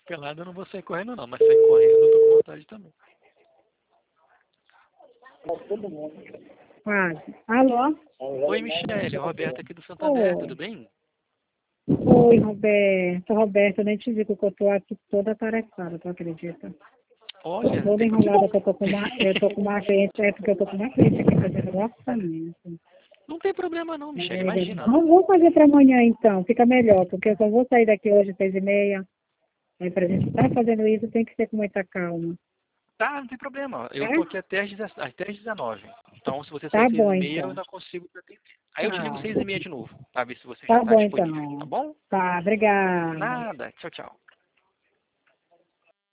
pelado eu não vou sair correndo não, mas sair correndo eu tô com vontade também. Quase. Alô? Oi, Michele, Roberto aqui do Santander, Oi. tudo bem? Oi, Roberto. Roberto, eu nem te digo que eu tô aqui toda atarefada, tu acredita? Olha, Toda tem quanto... enrolada que eu tô com uma cliente, é porque eu tô com uma cliente aqui fazendo orçamento. Não tem problema não, Michele, É, imagina. vamos fazer para amanhã então, fica melhor, porque eu só vou sair daqui hoje às 6h30. Aí pra gente estar fazendo isso tem que ser com muita calma. Tá, não tem problema. Eu Tá? tô aqui até às 19. Então, se você sair Tá às bom 6h30, eu então. ainda consigo te atender. Aí eu te ligo Tá. 6h30 de novo, pra ver se você já Tá tá bom disponível, tá então. bom? Tá, obrigada. Nada. Tchau, tchau.